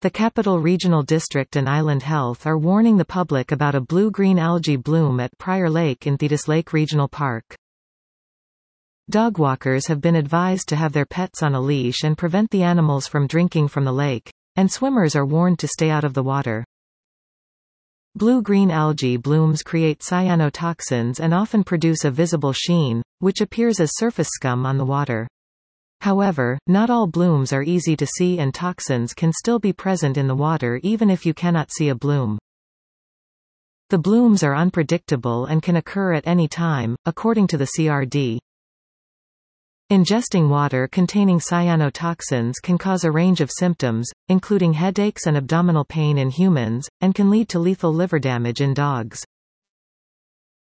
The Capital Regional District and Island Health are warning the public about a blue-green algae bloom at Prior Lake in Thetis Lake Regional Park. Dogwalkers have been advised to have their pets on a leash and prevent the animals from drinking from the lake, and swimmers are warned to stay out of the water. Blue-green algae blooms create cyanotoxins and often produce a visible sheen, which appears as surface scum on the water. However, not all blooms are easy to see and toxins can still be present in the water even if you cannot see a bloom. The blooms are unpredictable and can occur at any time, according to the CRD. Ingesting water containing cyanotoxins can cause a range of symptoms, including headaches and abdominal pain in humans, and can lead to lethal liver damage in dogs.